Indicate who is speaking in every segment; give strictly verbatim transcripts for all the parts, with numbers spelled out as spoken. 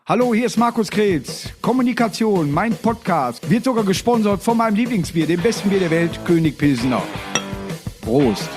Speaker 1: Hallo, hier ist Markus Kretz. Kommunikation, mein Podcast, wird sogar gesponsert von meinem Lieblingsbier, dem besten Bier der Welt, König Pilsener. Prost.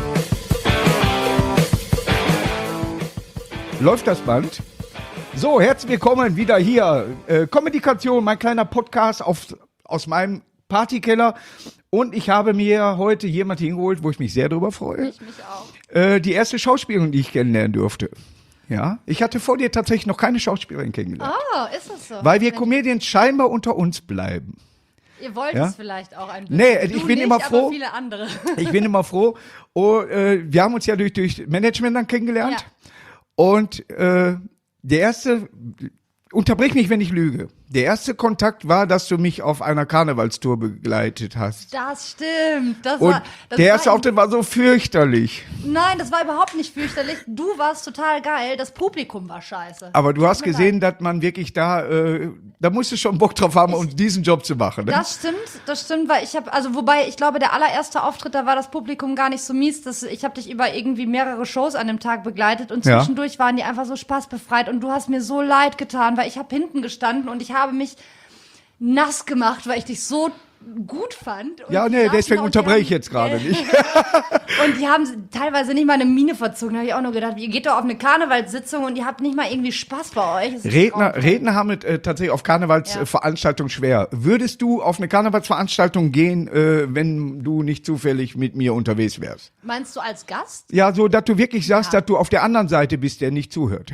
Speaker 1: Läuft das Band? So, herzlich willkommen wieder hier. Äh, Kommunikation, mein kleiner Podcast auf, aus meinem Partykeller. Und ich habe mir heute jemanden hingeholt, wo ich mich sehr drüber freue.
Speaker 2: Ich mich auch.
Speaker 1: Äh, die erste Schauspielerin, die ich kennenlernen durfte. Ja, ich hatte vor dir tatsächlich noch keine Schauspielerin kennengelernt.
Speaker 2: Ah, ist das so?
Speaker 1: Weil wir Comedians scheinbar unter uns bleiben.
Speaker 2: Ihr wollt
Speaker 1: Ja?
Speaker 2: es vielleicht auch ein bisschen.
Speaker 1: Nee,
Speaker 2: Du
Speaker 1: ich bin
Speaker 2: nicht,
Speaker 1: immer froh.
Speaker 2: Aber viele andere.
Speaker 1: Ich bin immer froh. Oh, äh, wir haben uns ja durch, durch Management dann kennengelernt.
Speaker 2: Ja.
Speaker 1: Und äh, der erste, unterbrich mich, wenn ich lüge. Der erste Kontakt war, dass du mich auf einer Karnevalstour begleitet hast.
Speaker 2: Das stimmt. Das
Speaker 1: Und
Speaker 2: war, das
Speaker 1: der erste
Speaker 2: war,
Speaker 1: Auftritt war so fürchterlich.
Speaker 2: Nein, das war überhaupt nicht fürchterlich. Du warst total geil. Das Publikum war scheiße.
Speaker 1: Aber du hast
Speaker 2: Tut mir
Speaker 1: gesehen, dass man wirklich da, äh, da musst du schon Bock drauf haben, um diesen Job zu machen. Ne?
Speaker 2: Das stimmt, das stimmt, weil ich habe, also wobei, ich glaube, der allererste Auftritt, da war das Publikum gar nicht so mies. Das, ich habe dich über irgendwie mehrere Shows an dem Tag begleitet und
Speaker 1: Ja.
Speaker 2: zwischendurch waren die einfach so spaßbefreit und du hast mir so leid getan, weil ich habe hinten gestanden und ich habe mich nass gemacht, weil ich dich so gut fand. Und
Speaker 1: Ja,
Speaker 2: die
Speaker 1: nee,
Speaker 2: saßen
Speaker 1: deswegen
Speaker 2: da und die
Speaker 1: unterbreche ich
Speaker 2: haben-
Speaker 1: jetzt gerade nicht.
Speaker 2: Und die haben teilweise nicht mal eine Miene verzogen. Da habe ich auch nur gedacht, ihr geht doch auf eine Karnevalssitzung und ihr habt nicht mal irgendwie Spaß bei euch. Das ist
Speaker 1: Redner,
Speaker 2: traurig.
Speaker 1: Redner haben es äh, tatsächlich auf Karnevalsveranstaltungen schwer. Würdest du auf eine Karnevalsveranstaltung gehen, äh, wenn du nicht zufällig mit mir unterwegs wärst?
Speaker 2: Meinst du als Gast?
Speaker 1: Ja, so, dass du wirklich sagst,
Speaker 2: Ja.
Speaker 1: dass du auf der anderen Seite bist, der nicht zuhört.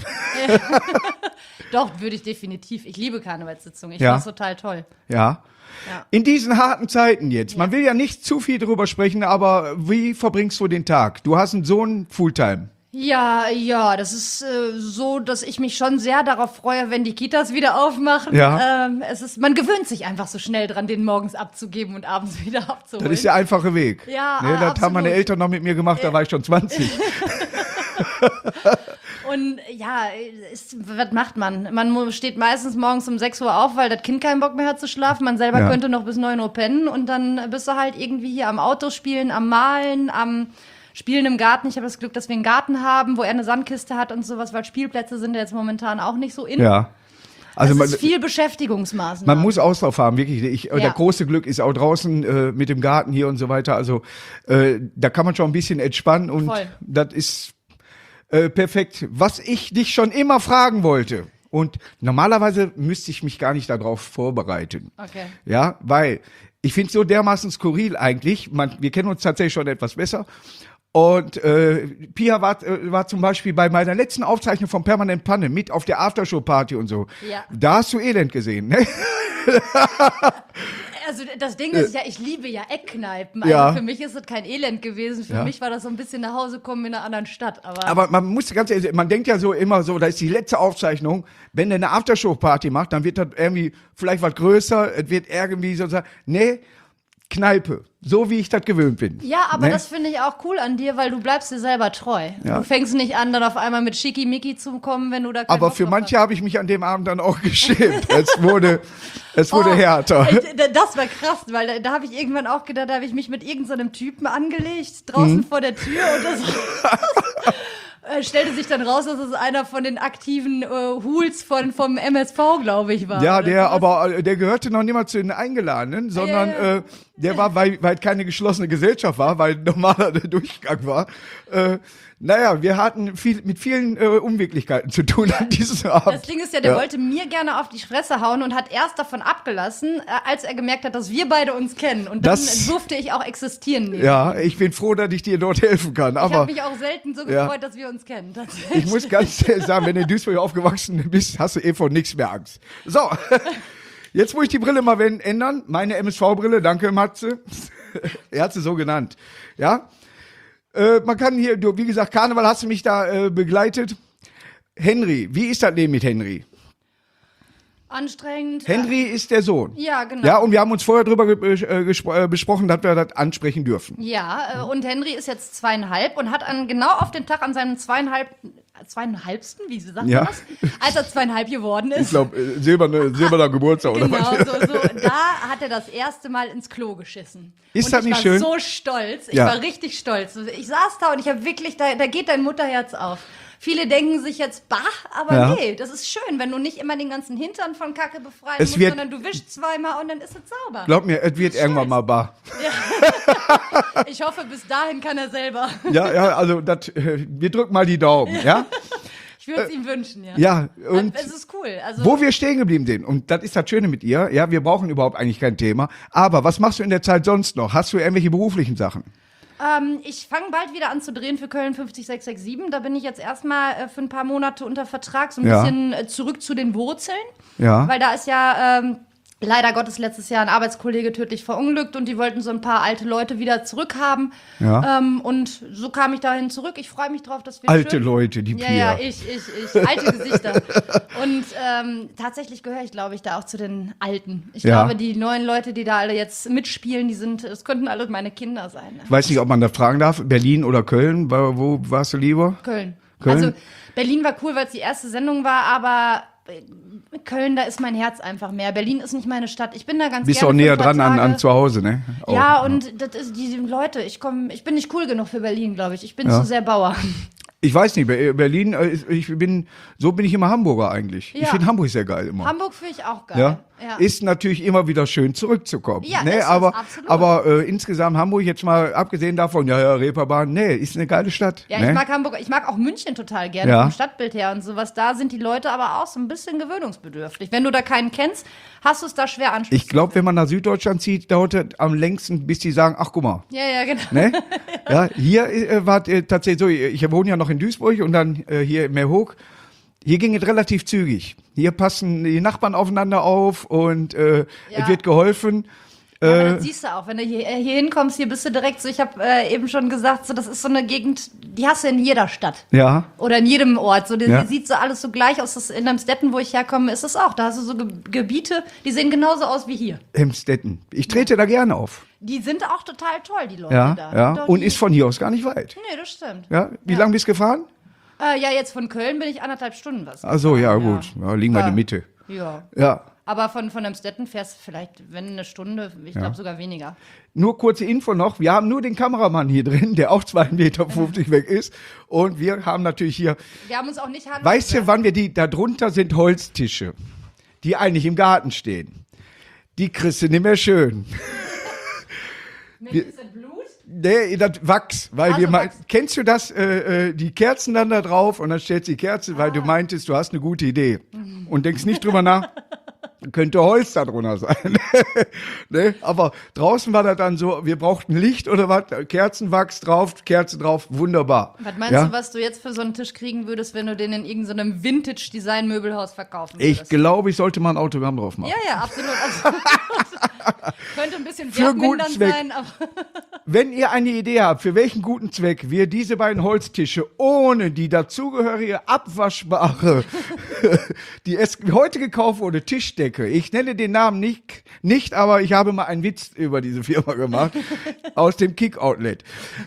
Speaker 2: Doch, würde ich definitiv. Ich liebe Karnevalssitzungen. Ich
Speaker 1: Ja.
Speaker 2: finde das total toll.
Speaker 1: Ja.
Speaker 2: Ja.
Speaker 1: In diesen harten Zeiten jetzt, man will ja nicht zu viel drüber sprechen, aber wie verbringst du den Tag? Du hast einen Sohn Fulltime.
Speaker 2: Ja, ja, das ist äh, so, dass ich mich schon sehr darauf freue, wenn die Kitas wieder aufmachen.
Speaker 1: Ja.
Speaker 2: Ähm, es ist, man gewöhnt sich einfach so schnell dran, den morgens abzugeben und abends wieder abzuholen.
Speaker 1: Das ist der einfache Weg.
Speaker 2: Ja,
Speaker 1: ne, das
Speaker 2: absolut.
Speaker 1: haben meine Eltern noch mit mir gemacht, da war ich schon zwanzig.
Speaker 2: Und ja, ist, was macht man? Man mu- steht meistens morgens um sechs Uhr auf, weil das Kind keinen Bock mehr hat zu schlafen. Man selber
Speaker 1: Ja.
Speaker 2: könnte noch bis neun Uhr pennen und dann bist du halt irgendwie hier am Autospielen, am Malen, am Spielen im Garten. Ich habe das Glück, dass wir einen Garten haben, wo er eine Sandkiste hat und sowas, weil Spielplätze sind ja jetzt momentan auch nicht so in.
Speaker 1: Ja. Also
Speaker 2: Also
Speaker 1: man,
Speaker 2: es ist viel Beschäftigungsmaßnahmen.
Speaker 1: man muss Auslauf haben, wirklich. Ich,
Speaker 2: Ja.
Speaker 1: Das große Glück ist auch draußen äh, mit dem Garten hier und so weiter. Also äh, da kann man schon ein bisschen entspannen und
Speaker 2: Voll.
Speaker 1: das ist äh, perfekt. Was ich dich schon immer fragen wollte, und normalerweise müsste ich mich gar nicht darauf vorbereiten.
Speaker 2: Okay.
Speaker 1: Ja, weil ich finde es so dermaßen skurril eigentlich. Man, wir kennen uns tatsächlich schon etwas besser. Und äh, Pia war, äh, war zum Beispiel bei meiner letzten Aufzeichnung von Permanent Panne mit auf der Aftershow-Party und so.
Speaker 2: Ja.
Speaker 1: Da hast du Elend gesehen, ne?
Speaker 2: Also das Ding ist ja, ich liebe ja Eckkneipen. Also
Speaker 1: Ja.
Speaker 2: für mich ist das kein Elend gewesen. Für
Speaker 1: Ja.
Speaker 2: mich war das so ein bisschen nach Hause kommen in einer anderen Stadt. Aber,
Speaker 1: Aber man muss ganz ehrlich, man denkt ja so immer so, da ist die letzte Aufzeichnung. Wenn der eine Aftershow-Party macht, dann wird das irgendwie vielleicht was größer, es wird irgendwie sozusagen, nee, Kneipe, so wie ich das gewöhnt bin.
Speaker 2: ja, aber
Speaker 1: ne?
Speaker 2: das finde ich auch cool an dir, weil du bleibst dir selber treu.
Speaker 1: Ja.
Speaker 2: Du fängst nicht an, dann auf einmal mit Schickimicki zu kommen, wenn du da keinen
Speaker 1: Aber
Speaker 2: Bock
Speaker 1: für
Speaker 2: drauf
Speaker 1: manche habe ich mich an dem Abend dann auch geschämt. Es wurde, es
Speaker 2: hast.
Speaker 1: wurde
Speaker 2: Oh,
Speaker 1: härter.
Speaker 2: ich- da- Das war krass, weil da, da habe ich irgendwann auch gedacht, da habe ich mich mit irgendeinem Typen angelegt, draußen
Speaker 1: Mhm.
Speaker 2: vor der Tür und das äh, stellte sich dann raus, dass es einer von den aktiven äh, Hools von, vom M S V, glaube ich, war.
Speaker 1: Ja,
Speaker 2: oder
Speaker 1: der,
Speaker 2: sowas.
Speaker 1: aber äh, der gehörte noch niemals zu den Eingeladenen, sondern
Speaker 2: Ja, ja.
Speaker 1: Äh, der war, weil, weil keine geschlossene Gesellschaft war, weil normaler der Durchgang war. Äh, naja, wir hatten viel, mit vielen äh, Unwirklichkeiten zu tun an diesem Abend.
Speaker 2: Das Ding ist ja, der
Speaker 1: Ja.
Speaker 2: wollte mir gerne auf die Fresse hauen und hat erst davon abgelassen, äh, als er gemerkt hat, dass wir beide uns kennen. Und dann
Speaker 1: Das-
Speaker 2: durfte ich auch existieren. neben
Speaker 1: Ja,
Speaker 2: ihm.
Speaker 1: ich bin froh, dass ich dir dort helfen kann.
Speaker 2: Ich habe
Speaker 1: Aber
Speaker 2: mich auch selten so
Speaker 1: Ja.
Speaker 2: gefreut, dass wir uns kennen. Tatsächlich.
Speaker 1: ich muss ganz ehrlich sagen, wenn du in Duisburg aufgewachsen bist, hast du eh vor nichts mehr Angst. So, jetzt muss ich die Brille mal wen- ändern. Meine M S V-Brille, danke Matze. Er hat sie so genannt. Ja, äh, man kann hier, du, wie gesagt, Karneval hast du mich da äh, begleitet. Henry, wie ist das Leben mit Henry?
Speaker 2: Anstrengend.
Speaker 1: Henry ist der Sohn.
Speaker 2: Ja, genau.
Speaker 1: Ja, und wir haben uns vorher drüber ge äh, gespro- äh, besprochen, dass wir das ansprechen dürfen.
Speaker 2: Ja, äh, und Henry ist jetzt zweieinhalb und hat an, genau auf den Tag an seinem zweieinhalb, zweieinhalbsten, wie sagt
Speaker 1: Ja.
Speaker 2: man das? Als er zweieinhalb geworden ist.
Speaker 1: Ich glaube, äh, silberne, silberner Geburtstag oder
Speaker 2: Genau,
Speaker 1: was?
Speaker 2: so, so. Da hat er das erste Mal ins Klo geschissen.
Speaker 1: Ist
Speaker 2: und
Speaker 1: das
Speaker 2: ich
Speaker 1: nicht
Speaker 2: war
Speaker 1: schön?
Speaker 2: so stolz. Ich
Speaker 1: Ja.
Speaker 2: war richtig stolz. Ich saß da und ich habe wirklich, da, da geht dein Mutterherz auf. Viele denken sich jetzt, bah, aber
Speaker 1: Ja.
Speaker 2: nee, das ist schön, wenn du nicht immer den ganzen Hintern von Kacke befreien
Speaker 1: Es
Speaker 2: musst,
Speaker 1: wird-
Speaker 2: sondern du wischst zweimal und dann ist es sauber.
Speaker 1: Glaub mir, es wird irgendwann mal bar.
Speaker 2: Ich hoffe, bis dahin kann er selber.
Speaker 1: Ja, ja, also das, äh, wir drücken mal die Daumen, ja?
Speaker 2: Ich würde es ihm wünschen, ja.
Speaker 1: Ja, und
Speaker 2: es ist cool. Also,
Speaker 1: wo wir stehen geblieben sind, und das ist das Schöne mit ihr, ja, wir brauchen überhaupt eigentlich kein Thema, aber was machst du in der Zeit sonst noch? Hast du irgendwelche beruflichen Sachen?
Speaker 2: ähm, ich fange bald wieder an zu drehen für Köln fünf sechs sechs sieben. Da bin ich jetzt erstmal äh, für ein paar Monate unter Vertrag, so ein
Speaker 1: Ja.
Speaker 2: bisschen äh, zurück zu den Wurzeln.
Speaker 1: Ja.
Speaker 2: Weil da ist ja ähm, leider Gottes letztes Jahr ein Arbeitskollege tödlich verunglückt und die wollten so ein paar alte Leute wieder zurückhaben.
Speaker 1: Ja.
Speaker 2: Ähm, und so kam ich dahin zurück. Ich freue mich drauf, dass wir
Speaker 1: Alte
Speaker 2: schön
Speaker 1: Leute, die
Speaker 2: Ja,
Speaker 1: Pia.
Speaker 2: ja, ich, ich, ich. Alte Gesichter. Und ähm, tatsächlich gehöre ich, glaube ich, da auch zu den Alten. Ich
Speaker 1: Ja.
Speaker 2: glaube, die neuen Leute, die da alle jetzt mitspielen, die sind, es könnten alle meine Kinder sein. Ne?
Speaker 1: Ich weiß nicht, ob man da fragen darf, Berlin oder Köln, wo, wo warst du lieber?
Speaker 2: Köln.
Speaker 1: Köln?
Speaker 2: Also Berlin war cool, weil es die erste Sendung war, aber äh, Köln, da ist mein Herz einfach mehr. Berlin ist nicht meine Stadt. Ich bin da ganz
Speaker 1: Bist
Speaker 2: gerne
Speaker 1: auch näher
Speaker 2: für ein paar
Speaker 1: dran an,
Speaker 2: Tage.
Speaker 1: an zu Hause, ne? Auch.
Speaker 2: Ja, und das ist die Leute, ich komm, ich bin nicht cool genug für Berlin, glaube ich. Ich bin
Speaker 1: Ja.
Speaker 2: zu sehr Bauer.
Speaker 1: Ich weiß nicht, Be- Berlin, äh, ich bin, so bin ich immer Hamburger eigentlich. Ich
Speaker 2: Ja.
Speaker 1: finde Hamburg sehr geil immer.
Speaker 2: Hamburg finde ich auch geil.
Speaker 1: Ja?
Speaker 2: Ja.
Speaker 1: Ist natürlich immer wieder schön zurückzukommen.
Speaker 2: Ja,
Speaker 1: ne?
Speaker 2: ist es,
Speaker 1: aber
Speaker 2: absolut.
Speaker 1: aber äh, insgesamt Hamburg, jetzt mal abgesehen davon, ja, ja, Reeperbahn, nee, ist eine geile Stadt.
Speaker 2: Ja,
Speaker 1: ne?
Speaker 2: ich mag Hamburg, ich mag auch München total gerne,
Speaker 1: Ja.
Speaker 2: vom Stadtbild her und sowas. Da sind die Leute aber auch so ein bisschen gewöhnungsbedürftig. Wenn du da keinen kennst, hast du es da schwer Anschluss
Speaker 1: Ich glaube, wenn man nach Süddeutschland zieht, dauert es am längsten, bis die sagen, ach guck mal.
Speaker 2: Ja, ja, genau.
Speaker 1: Ne? Ja, hier äh, war äh, tatsächlich so, ich wohne ja noch in Duisburg und dann äh, hier in Meerhoek. Hier ging es relativ zügig. Hier passen die Nachbarn aufeinander auf und äh,
Speaker 2: Ja.
Speaker 1: es wird geholfen.
Speaker 2: Ja, aber
Speaker 1: Äh,
Speaker 2: das siehst du auch, wenn du hier, äh, hier hinkommst, hier bist du direkt so, ich habe äh, eben schon gesagt, so das ist so eine Gegend, die hast du in jeder Stadt.
Speaker 1: ja,
Speaker 2: Oder in jedem Ort. So, die,
Speaker 1: Ja.
Speaker 2: die sieht so alles so gleich aus. Das, in Amstetten, wo ich herkomme, ist es auch. Da hast du so Ge Gebiete, die sehen genauso aus wie hier.
Speaker 1: Hemstetten. Ich trete da gerne auf.
Speaker 2: Die sind auch total toll, die Leute
Speaker 1: Ja,
Speaker 2: da.
Speaker 1: ja.
Speaker 2: Doch,
Speaker 1: Und
Speaker 2: die,
Speaker 1: ist von hier aus gar nicht weit.
Speaker 2: Nee, das stimmt.
Speaker 1: Ja, wie
Speaker 2: Ja.
Speaker 1: lange bist du gefahren?
Speaker 2: Äh, ja, jetzt von Köln bin ich anderthalb Stunden was.
Speaker 1: Ach so, ja,
Speaker 2: gefahren,
Speaker 1: gut. Ja, liegen wir in
Speaker 2: Ja.
Speaker 1: der Mitte.
Speaker 2: Ja.
Speaker 1: Ja.
Speaker 2: Aber von, von Amstetten fährst du vielleicht, wenn eine Stunde, ich glaube sogar weniger.
Speaker 1: Nur kurze Info noch. Wir haben nur den Kameramann hier drin, der auch zwei Meter fünfzig weg ist. Und wir haben natürlich hier,
Speaker 2: Wir haben uns auch nicht handeln.
Speaker 1: weißt du, wann wir die, da drunter sind Holztische, die eigentlich im Garten stehen. Die kriegst du nicht mehr schön.
Speaker 2: Mit bisschen Blut?
Speaker 1: Nee, das Wachs, weil
Speaker 2: Also
Speaker 1: wir mal,
Speaker 2: Wachs.
Speaker 1: kennst du das, äh, äh, die Kerzen dann da drauf und dann stellst du die Kerze, weil du
Speaker 2: Ah.
Speaker 1: meintest, du hast eine gute Idee und denkst nicht drüber nach, könnte Holz da drunter sein. Ne? Aber draußen war das dann so, wir brauchten Licht oder was, Kerzenwachs drauf, Kerze drauf, wunderbar.
Speaker 2: Was meinst
Speaker 1: Ja?
Speaker 2: du, was du jetzt für so einen Tisch kriegen würdest, wenn du den in irgendeinem Vintage-Design-Möbelhaus verkaufen
Speaker 1: Ich
Speaker 2: würdest?
Speaker 1: glaube, ich sollte mal ein Autogramm drauf machen.
Speaker 2: Ja, ja, absolut. absolut. Könnte ein bisschen
Speaker 1: Für guten
Speaker 2: wertmindernd
Speaker 1: Zweck.
Speaker 2: sein, aber
Speaker 1: Wenn ihr eine Idee habt, für welchen guten Zweck wir diese beiden Holztische ohne die dazugehörige abwaschbare, die es heute gekauft wurde, Tischdecke, ich nenne den Namen nicht, nicht, aber ich habe mal einen Witz über diese Firma gemacht, aus dem Kick-Outlet.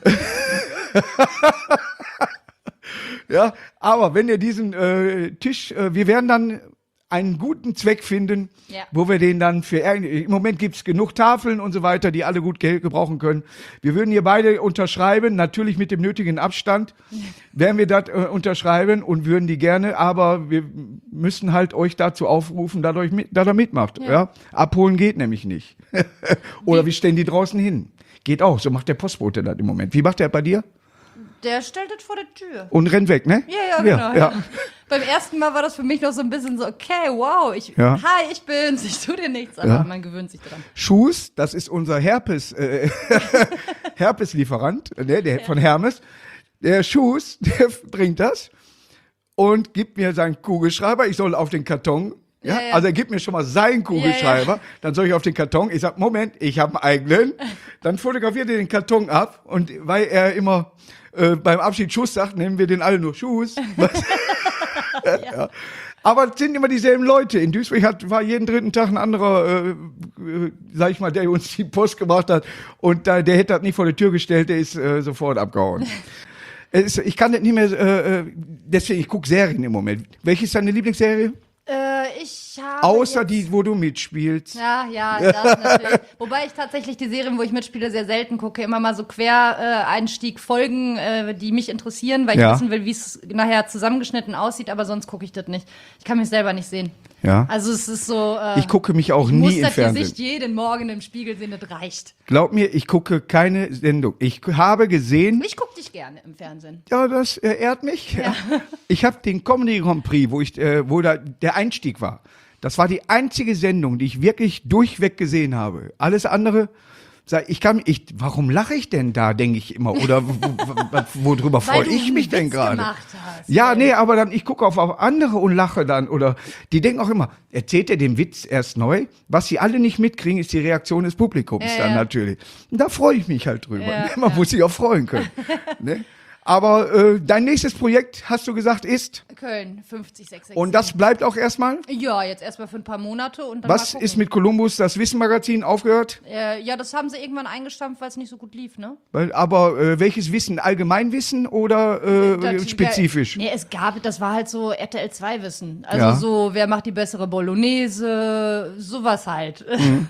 Speaker 1: Ja, aber wenn ihr diesen äh, Tisch, äh, wir werden dann einen guten Zweck finden,
Speaker 2: Ja.
Speaker 1: wo wir den dann für, im Moment gibt's genug Tafeln und so weiter, die alle gut Geld gebrauchen können. Wir würden hier beide unterschreiben, natürlich mit dem nötigen Abstand, werden wir das äh, unterschreiben und würden die gerne, aber wir müssen halt euch dazu aufrufen, dass, euch mit, dass ihr mitmacht. Ja.
Speaker 2: Ja.
Speaker 1: Abholen geht nämlich nicht. Oder wir stellen die draußen hin. Geht auch, so macht der Postbote das im Moment. Wie macht der bei dir?
Speaker 2: der stellt das vor der Tür.
Speaker 1: Und rennt weg, ne?
Speaker 2: Ja, ja, genau.
Speaker 1: Ja, ja.
Speaker 2: Beim ersten Mal war das für mich noch so ein bisschen so, okay, wow, ich,
Speaker 1: Ja.
Speaker 2: hi, ich bin's, ich tu dir nichts, aber
Speaker 1: Ja.
Speaker 2: man gewöhnt sich dran.
Speaker 1: Schuss, das ist unser Herpes, äh, Herpeslieferant, ne, der von Hermes. Der Schuss, der bringt das und gibt mir seinen Kugelschreiber. Ich soll auf den Karton. Ja,
Speaker 2: Ja, ja.
Speaker 1: also er gibt mir schon mal seinen Kugelschreiber.
Speaker 2: Ja, ja.
Speaker 1: Dann soll ich auf den Karton. Ich sag, Moment, ich habe einen eigenen. Dann fotografiert er den Karton ab und weil er immer äh, beim Abschied Schuss sagt, nehmen wir den alle nur Schuss. Ja. Aber es sind immer dieselben Leute. In Duisburg hat, war jeden dritten Tag ein anderer, äh, äh, sag ich mal, der uns die Post gebracht hat. Und da, der hätte das nicht vor die Tür gestellt, der ist äh, sofort abgehauen. Es ist, ich kann das nicht mehr, äh, äh, deswegen, ich gucke Serien im Moment. Welche ist deine Lieblingsserie?
Speaker 2: Äh, ich habe
Speaker 1: Außer
Speaker 2: jetzt,
Speaker 1: die, wo du mitspielst.
Speaker 2: Ja, ja, das natürlich. Wobei ich tatsächlich die Serien, wo ich mitspiele, sehr selten gucke. Immer mal so Quereinstieg-Folgen, äh, die mich interessieren, weil ich
Speaker 1: Ja.
Speaker 2: wissen will, wie es nachher zusammengeschnitten aussieht, aber sonst gucke ich das nicht. Ich kann mich selber nicht sehen.
Speaker 1: Ja.
Speaker 2: Also es ist so... Äh,
Speaker 1: Ich gucke mich auch
Speaker 2: ich
Speaker 1: nie
Speaker 2: muss
Speaker 1: im
Speaker 2: das
Speaker 1: Fernsehen.
Speaker 2: Gesicht jeden Morgen im Spiegel sehen, das reicht.
Speaker 1: Glaub mir, ich gucke keine Sendung. Ich habe gesehen,
Speaker 2: Ich gucke dich gerne im Fernsehen.
Speaker 1: ja, das äh, ehrt mich. Ja. Ich habe den Comedy Grand Prix, wo ich, äh, wo da der Einstieg war. Das war die einzige Sendung, die ich wirklich durchweg gesehen habe. Alles andere, sag, ich kann, ich, warum lache ich denn da, denke ich immer, oder wo, wo, worüber freue
Speaker 2: du
Speaker 1: ich
Speaker 2: einen
Speaker 1: mich denn
Speaker 2: Witz
Speaker 1: gerade?
Speaker 2: gemacht hast,
Speaker 1: Ja,
Speaker 2: ey.
Speaker 1: nee, aber dann ich gucke auf, auf andere und lache dann, oder die denken auch immer, erzählt er den Witz erst neu? Was sie alle nicht mitkriegen, ist die Reaktion des Publikums
Speaker 2: Ja,
Speaker 1: dann
Speaker 2: ja.
Speaker 1: natürlich. Und da freue ich mich halt drüber.
Speaker 2: Ja,
Speaker 1: Man muss sich auch freuen können. Ne? Aber äh, dein nächstes Projekt, hast du gesagt, ist,
Speaker 2: Köln, fünfzig sechs sechs.
Speaker 1: und das bleibt auch erstmal?
Speaker 2: Ja, jetzt erstmal für ein paar Monate und dann
Speaker 1: Was
Speaker 2: mal
Speaker 1: ist
Speaker 2: gucken.
Speaker 1: mit Columbus, das Wissen-Magazin, aufgehört?
Speaker 2: Äh, ja, das haben sie irgendwann eingestampft, weil es nicht so gut lief, ne?
Speaker 1: Weil, aber äh, welches Wissen? Allgemeinwissen oder äh,
Speaker 2: Das-
Speaker 1: spezifisch?
Speaker 2: Ja, es gab, das war halt so R T L zwei Wissen. Also
Speaker 1: Ja.
Speaker 2: so, wer macht die bessere Bolognese, sowas halt.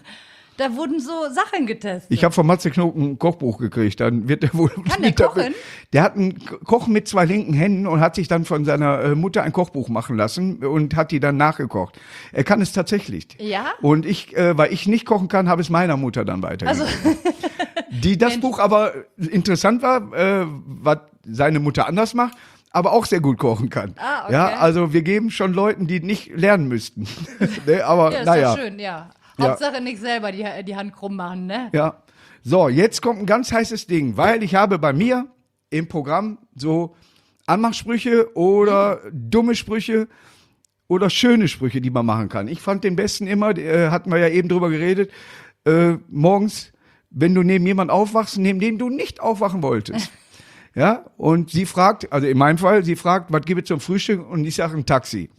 Speaker 2: Da wurden so Sachen getestet.
Speaker 1: Ich habe von Matze Knob ein Kochbuch gekriegt. Dann wird er wohl.
Speaker 2: Kann der kochen?
Speaker 1: Der hat einen Koch mit zwei linken Händen und hat sich dann von seiner äh, Mutter ein Kochbuch machen lassen und hat die dann nachgekocht. Er kann es tatsächlich.
Speaker 2: Ja?
Speaker 1: Und ich, äh, weil ich nicht kochen kann, habe es meiner Mutter dann weitergegeben.
Speaker 2: Also,
Speaker 1: Die das Buch aber interessant war, äh, was seine Mutter anders macht, aber auch sehr gut kochen kann.
Speaker 2: Ah, okay.
Speaker 1: Ja, also wir geben schon Leuten, die nicht lernen müssten. Ne, aber
Speaker 2: ja, ist
Speaker 1: naja.
Speaker 2: doch schön, ja.
Speaker 1: Ja.
Speaker 2: Hauptsache nicht selber die, die Hand krumm machen, ne?
Speaker 1: Ja. So, jetzt kommt ein ganz heißes Ding, weil ich habe bei mir im Programm so Anmachsprüche oder dumme Sprüche oder schöne Sprüche, die man machen kann. Ich fand den besten immer, äh, hatten wir ja eben drüber geredet, äh, morgens, wenn du neben jemand aufwachst, neben dem du nicht aufwachen wolltest. Ja, und sie fragt, also in meinem Fall, sie fragt, was gibt es zum Frühstück? Und ich sage ein Taxi.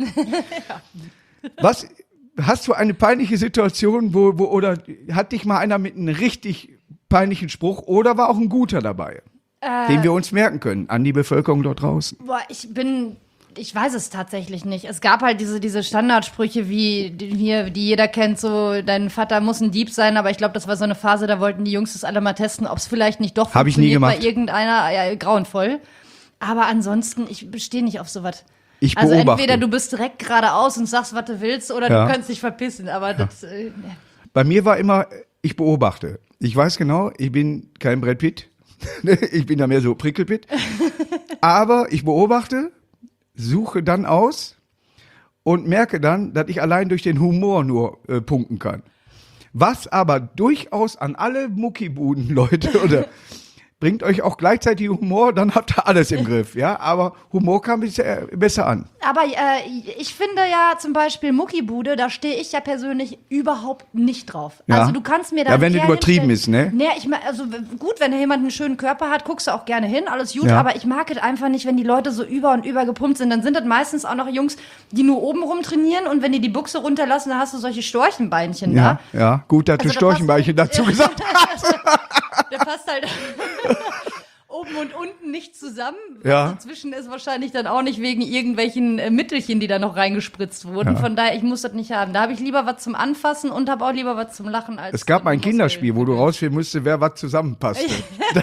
Speaker 1: Was, hast du eine peinliche Situation, wo, wo, oder hat dich mal einer mit einem richtig peinlichen Spruch oder war auch ein guter dabei, den wir uns merken können an die Bevölkerung dort draußen?
Speaker 2: Boah, ich bin, ich weiß es tatsächlich nicht. Es gab halt diese, diese Standardsprüche, wie die, hier, die jeder kennt, so, dein Vater muss ein Dieb sein, aber ich glaube, das war so eine Phase, da wollten die Jungs das alle mal testen, ob es vielleicht nicht doch
Speaker 1: Hab ich nie
Speaker 2: funktioniert
Speaker 1: gemacht.
Speaker 2: bei irgendeiner, ja, grauenvoll. Aber ansonsten, ich bestehe nicht auf sowas.
Speaker 1: Ich
Speaker 2: Also
Speaker 1: beobachte.
Speaker 2: entweder du bist direkt geradeaus und sagst, was du willst, oder
Speaker 1: Ja.
Speaker 2: du kannst dich verpissen, aber das, äh,
Speaker 1: Bei mir war immer, ich beobachte. Ich weiß genau, ich bin kein Brad Pitt. Ich bin da mehr so Prickelpitt. Aber ich beobachte, suche dann aus und merke dann, dass ich allein durch den Humor nur äh, punkten kann. Was aber durchaus an alle Muckibuden-Leute oder bringt euch auch gleichzeitig Humor, dann habt ihr alles im Griff, ja. Aber Humor kam bisher besser an.
Speaker 2: Aber äh, ich finde ja zum Beispiel Muckibude, da stehe ich ja persönlich überhaupt nicht drauf.
Speaker 1: Ja.
Speaker 2: Also du kannst mir da
Speaker 1: Ja,
Speaker 2: einen
Speaker 1: wenn das
Speaker 2: Kerl
Speaker 1: übertrieben
Speaker 2: hinstellen-
Speaker 1: ist, ne?
Speaker 2: Nee, ich mein, also gut, wenn jemand einen schönen Körper hat, guckst du auch gerne hin, alles gut,
Speaker 1: Ja.
Speaker 2: aber ich mag es einfach nicht, wenn die Leute so über und über gepumpt sind. Dann sind das meistens auch noch Jungs, die nur oben rum trainieren und wenn die die Buchse runterlassen, dann hast du solche Storchenbeinchen
Speaker 1: Ja,
Speaker 2: da.
Speaker 1: ja. Gut, dass du
Speaker 2: Also da
Speaker 1: Storchenbeinchen
Speaker 2: passt-
Speaker 1: dazu gesagt hast.
Speaker 2: Der passt halt oben und unten nicht zusammen.
Speaker 1: Ja.
Speaker 2: Dazwischen ist wahrscheinlich dann auch nicht wegen irgendwelchen äh, Mittelchen, die da noch reingespritzt wurden.
Speaker 1: Ja.
Speaker 2: Von daher, ich muss das nicht haben. Da habe ich lieber was zum Anfassen und habe auch lieber was zum Lachen als
Speaker 1: Es gab mal ein
Speaker 2: zum
Speaker 1: Kinderspiel, wo du
Speaker 2: Muskeln.
Speaker 1: rausfinden musste, wer was zusammenpasste.
Speaker 2: Ja,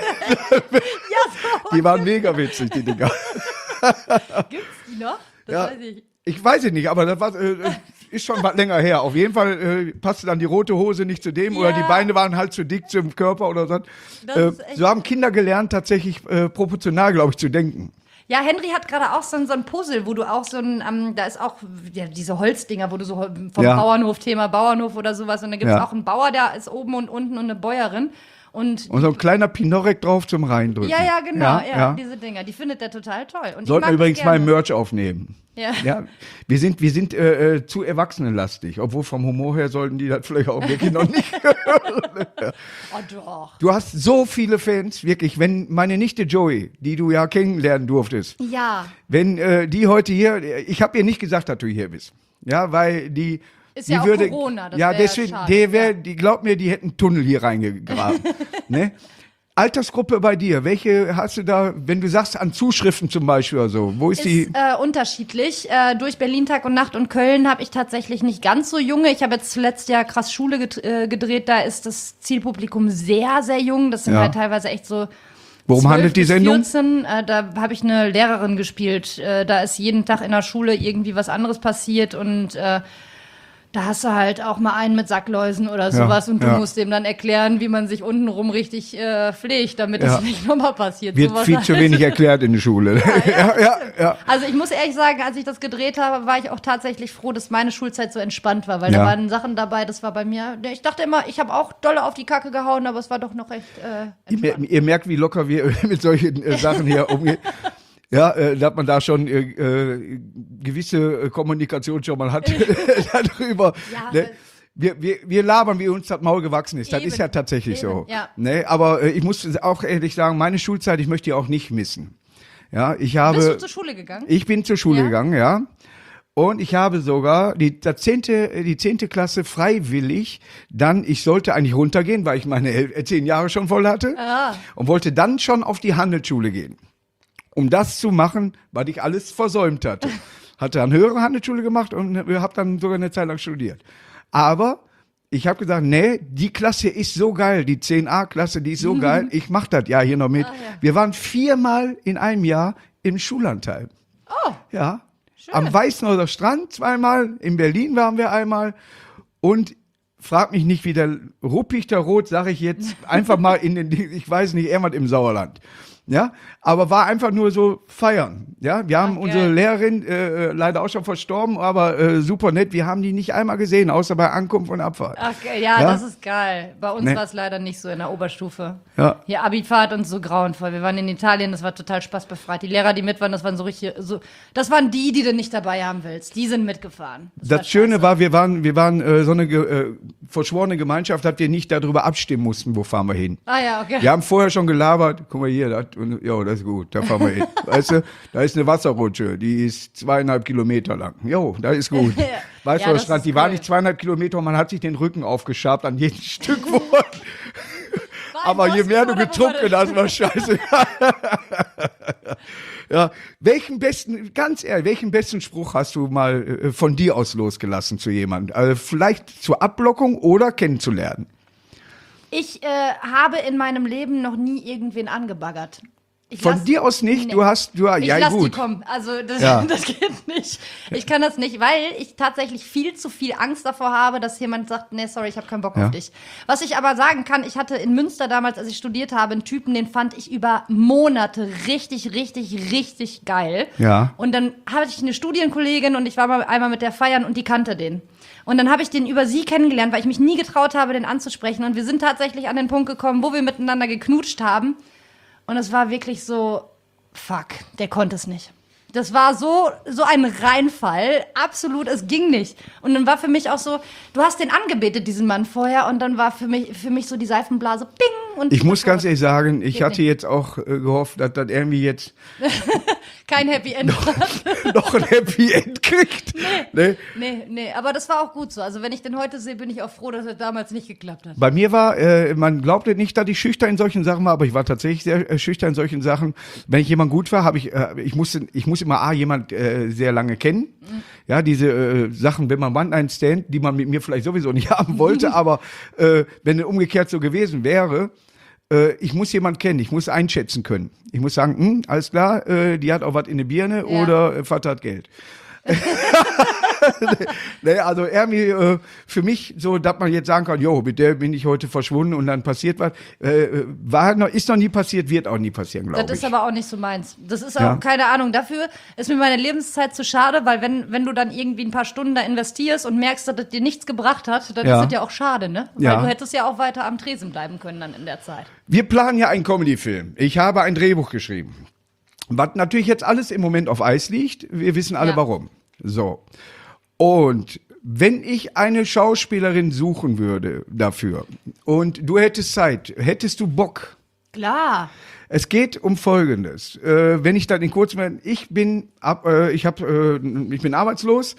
Speaker 2: so.
Speaker 1: Die waren mega witzig, die Dinger.
Speaker 2: Gibt's die noch? Das
Speaker 1: Ja.
Speaker 2: weiß ich.
Speaker 1: Ich weiß es nicht, aber das war, äh, ist schon was länger her. Auf jeden Fall äh, passte dann die rote Hose nicht zu dem oder
Speaker 2: Ja.
Speaker 1: die Beine waren halt zu dick zum Körper oder so.
Speaker 2: Das
Speaker 1: Äh,
Speaker 2: ist echt-
Speaker 1: so haben Kinder gelernt, tatsächlich äh, proportional, glaube ich, zu denken.
Speaker 2: Ja, Henry hat gerade auch so ein, so ein Puzzle, wo du auch so ein, ähm, da ist auch ja, diese Holzdinger, wo du so vom
Speaker 1: Ja.
Speaker 2: Bauernhof, Thema Bauernhof oder sowas. Und da gibt es
Speaker 1: Ja.
Speaker 2: auch einen Bauer, der ist oben und unten und eine Bäuerin. Und
Speaker 1: Und so ein kleiner Pinorek drauf zum Reindrücken.
Speaker 2: ja, ja, genau, ja,
Speaker 1: ja.
Speaker 2: diese Dinger, die findet er total toll. Und ich
Speaker 1: Sollten
Speaker 2: mag
Speaker 1: wir übrigens
Speaker 2: das
Speaker 1: mal
Speaker 2: gerne.
Speaker 1: im Merch aufnehmen.
Speaker 2: Ja.
Speaker 1: Ja, wir sind, wir sind äh, äh, zu erwachsenenlastig, obwohl vom Humor her sollten die das vielleicht auch wirklich noch nicht.
Speaker 2: Oh doch.
Speaker 1: Du hast so viele Fans, wirklich, wenn meine Nichte Joey, die du ja kennenlernen durftest,
Speaker 2: Ja,
Speaker 1: wenn äh, die heute hier, ich habe ihr nicht gesagt, dass du hier bist. Ja, weil die
Speaker 2: Ist
Speaker 1: die
Speaker 2: ja auch
Speaker 1: würde,
Speaker 2: Corona, das
Speaker 1: ja,
Speaker 2: wär ja
Speaker 1: deswegen,
Speaker 2: schade,
Speaker 1: der wär,
Speaker 2: ja.
Speaker 1: die glaubt mir, die hätten einen Tunnel hier reingegraben. Ne? Altersgruppe bei dir, welche hast du da, wenn du sagst an Zuschriften zum Beispiel oder so, wo ist,
Speaker 2: Ist
Speaker 1: die?
Speaker 2: äh, unterschiedlich. Äh, durch Berlin Tag und Nacht und Köln habe ich tatsächlich nicht ganz so junge. Ich habe jetzt zuletzt ja krass Schule get- äh, gedreht, da ist das Zielpublikum sehr, sehr jung. Das sind
Speaker 1: Ja.
Speaker 2: halt teilweise echt so
Speaker 1: Worum
Speaker 2: zwölf
Speaker 1: handelt die
Speaker 2: bis
Speaker 1: Sendung?
Speaker 2: vierzehn. Äh, da habe ich eine Lehrerin gespielt. Äh, da ist jeden Tag in der Schule irgendwie was anderes passiert und äh, da hast du halt auch mal einen mit Sackläusen oder sowas und du
Speaker 1: ja.
Speaker 2: musst dem dann erklären, wie man sich untenrum richtig äh, pflegt, damit
Speaker 1: Ja.
Speaker 2: das nicht nochmal passiert.
Speaker 1: Wird
Speaker 2: Sowas
Speaker 1: viel
Speaker 2: halt.
Speaker 1: zu wenig erklärt in der Schule. Ja, ja, ja.
Speaker 2: Also ich muss ehrlich sagen, als ich das gedreht habe, war ich auch tatsächlich froh, dass meine Schulzeit so entspannt war, weil
Speaker 1: Ja.
Speaker 2: da waren Sachen dabei, das war bei mir, ich dachte immer, ich habe auch dolle auf die Kacke gehauen, aber es war doch noch recht äh,
Speaker 1: Ihr, mer-
Speaker 2: entspannt.
Speaker 1: ihr merkt, wie locker wir mit solchen äh, Sachen hier umgehen. Ja, äh, dass man da schon äh, äh, gewisse äh, Kommunikation schon mal hat darüber.
Speaker 2: Ja,
Speaker 1: Ne? Wir, wir, wir labern, wie uns das Maul gewachsen ist. Das
Speaker 2: Eben.
Speaker 1: ist ja tatsächlich
Speaker 2: Eben,
Speaker 1: so.
Speaker 2: ja.
Speaker 1: Ne? Aber äh, ich muss auch ehrlich sagen, meine Schulzeit, ich möchte die auch nicht missen. Ja, ich habe.
Speaker 2: Bist du zur Schule gegangen?
Speaker 1: Ich bin zur Schule
Speaker 2: Ja?
Speaker 1: gegangen, ja. Und ich habe sogar die, das zehnte, die zehnte Klasse freiwillig, dann, ich sollte eigentlich runtergehen, weil ich meine el- zehn Jahre schon voll hatte.
Speaker 2: Ah.
Speaker 1: Und wollte dann schon auf die Handelsschule gehen. Um das zu machen, weil ich alles versäumt hatte. Hatte dann höhere Handelsschule gemacht und habe dann sogar eine Zeit lang studiert. Aber ich habe gesagt, nee, die Klasse ist so geil, die zehn A-Klasse, die ist so geil, ich mach das Jahr hier noch mit.
Speaker 2: Ah, ja.
Speaker 1: Wir waren viermal in einem Jahr im Schullandteil.
Speaker 2: Oh,
Speaker 1: Ja, am Weißenhäuser Strand zweimal, in Berlin waren wir einmal und frag mich nicht, wie der Ruppichter Rot, sage ich jetzt, einfach mal in den, ich weiß nicht, irgendwas im Sauerland. Ja, aber war einfach nur so feiern. Ja, wir haben
Speaker 2: Ach,
Speaker 1: unsere
Speaker 2: geil.
Speaker 1: Lehrerin äh, leider auch schon verstorben, aber äh, super nett. Wir haben die nicht einmal gesehen, außer bei Ankunft und Abfahrt.
Speaker 2: ach, ja,
Speaker 1: Ja?
Speaker 2: das ist geil. Bei uns
Speaker 1: Nee.
Speaker 2: war es leider nicht so in der Oberstufe.
Speaker 1: Ja.
Speaker 2: Hier Abifahrt und so grauenvoll. Wir waren in Italien, das war total spaßbefreit. Die Lehrer, die mit waren, das waren so richtig, so, das waren die, die du nicht dabei haben willst. Die sind mitgefahren.
Speaker 1: Das,
Speaker 2: war
Speaker 1: Schöne
Speaker 2: scheiße.
Speaker 1: war, wir waren, wir waren äh, so eine ge- äh, verschworene Gemeinschaft, dass wir nicht darüber abstimmen mussten, wo fahren wir hin.
Speaker 2: Ah ja, okay.
Speaker 1: Wir haben vorher schon gelabert, guck mal hier, das, und, jo, das ist gut, da fahren wir hin. Weißt du, da ist eine Wasserrutsche, die ist zweieinhalb Kilometer lang. Jo, da ist gut. Weißt
Speaker 2: Ja,
Speaker 1: du,
Speaker 2: das
Speaker 1: Strand,
Speaker 2: ist
Speaker 1: die war
Speaker 2: cool.
Speaker 1: nicht zweieinhalb Kilometer, man hat sich den Rücken aufgeschabt an jedem Stück. Wo
Speaker 2: War in
Speaker 1: Aber je
Speaker 2: Bosnien
Speaker 1: mehr du
Speaker 2: oder wo war
Speaker 1: getrunken
Speaker 2: das?
Speaker 1: hast, war scheiße. Ja, welchen besten, ganz ehrlich, welchen besten Spruch hast du mal äh, von dir aus losgelassen zu jemandem? Also vielleicht zur Abblockung oder kennenzulernen?
Speaker 2: Ich äh, habe in meinem Leben noch nie irgendwen angebaggert. Ich
Speaker 1: Von
Speaker 2: lass-
Speaker 1: dir aus nicht?
Speaker 2: Nee.
Speaker 1: Du hast, du,
Speaker 2: Ich
Speaker 1: ja
Speaker 2: lass die
Speaker 1: gut.
Speaker 2: kommen. Also das,
Speaker 1: Ja.
Speaker 2: das geht nicht. Ich kann das nicht, weil ich tatsächlich viel zu viel Angst davor habe, dass jemand sagt, nee, sorry, ich habe keinen Bock
Speaker 1: Ja.
Speaker 2: auf dich. Was ich aber sagen kann, ich hatte in Münster damals, als ich studiert habe, einen Typen, den fand ich über Monate richtig, richtig, richtig geil.
Speaker 1: Ja.
Speaker 2: Und dann hatte ich eine Studienkollegin und ich war mal einmal mit der feiern und die kannte den. Und dann habe ich den über sie kennengelernt, weil ich mich nie getraut habe, den anzusprechen. Und wir sind tatsächlich an den Punkt gekommen, wo wir miteinander geknutscht haben. Und es war wirklich so, fuck, der konnte es nicht. Das war so, so ein Reinfall. Absolut, es ging nicht. Und dann war für mich auch so, du hast den angebetet, diesen Mann vorher. Und dann war für mich, für mich so die Seifenblase, ping. Und
Speaker 1: Ich muss ganz ehrlich sagen, ich
Speaker 2: Geht
Speaker 1: hatte
Speaker 2: nicht.
Speaker 1: jetzt auch äh, gehofft, dass das irgendwie jetzt
Speaker 2: kein Happy End.
Speaker 1: noch ein Happy End kriegt. Nee.
Speaker 2: Nee, nee, aber das war auch gut so. Also wenn ich den heute sehe, bin ich auch froh, dass er damals nicht geklappt hat.
Speaker 1: Bei mir war, äh, man glaubte nicht, dass ich schüchtern in solchen Sachen war, aber ich war tatsächlich sehr äh, schüchtern in solchen Sachen. Wenn ich jemand gut war, habe ich, äh, ich musste, ich muss immer A, jemand äh, sehr lange kennen. Mhm. Ja, diese äh, Sachen, wenn man One-Night-Stand, die man mit mir vielleicht sowieso nicht haben wollte, aber äh, wenn es umgekehrt so gewesen wäre, äh, ich muss jemand kennen, ich muss einschätzen können. Ich muss sagen, hm, alles klar, äh, die hat auch was in der Birne
Speaker 2: Ja.
Speaker 1: oder äh, Vater hat Geld. Nee, also irgendwie äh, für mich so, dass man jetzt sagen kann, jo, mit der bin ich heute verschwunden und dann passiert was. Äh, war noch, ist noch nie passiert, wird auch nie passieren, glaube ich.
Speaker 2: Das ist aber auch nicht so meins. Das ist auch,
Speaker 1: Ja.
Speaker 2: keine Ahnung, dafür ist mir meine Lebenszeit zu schade, weil wenn, wenn du dann irgendwie ein paar Stunden da investierst und merkst, dass das dir nichts gebracht hat, dann
Speaker 1: Ja.
Speaker 2: ist das ja auch schade, ne? Weil
Speaker 1: Ja.
Speaker 2: du hättest ja auch weiter am Tresen bleiben können dann in der Zeit.
Speaker 1: Wir planen ja einen Comedy-Film. Ich habe ein Drehbuch geschrieben. Was natürlich jetzt alles im Moment auf Eis liegt. Wir wissen alle
Speaker 2: Ja.
Speaker 1: warum. So. Und wenn ich eine Schauspielerin suchen würde dafür und du hättest Zeit, hättest du Bock?
Speaker 2: Klar.
Speaker 1: Es geht um Folgendes. Äh, wenn ich dann in kurzem, ich bin ab, äh, ich habe, äh, ich bin arbeitslos